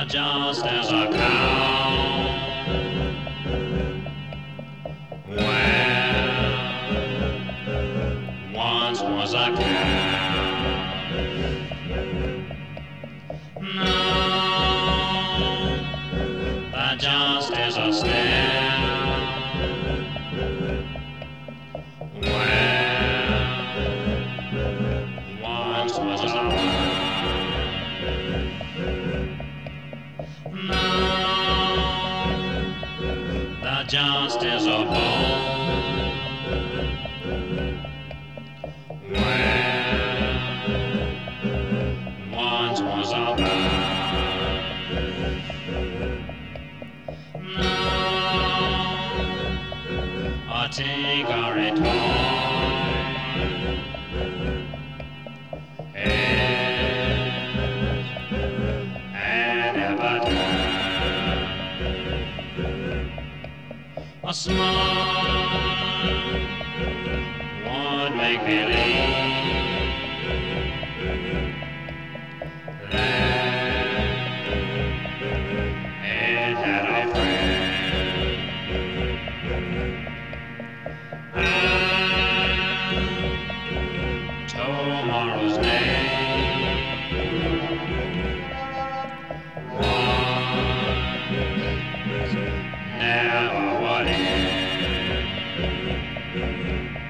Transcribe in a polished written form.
just as a cow. Well, once was a cow. No, that just is a step. Well, once was a cow. No, that just is a bone. Well, once was a bow. No, a tick or a toy. And ever a smile would make believe that it had a friend. And tomorrow's day never would end.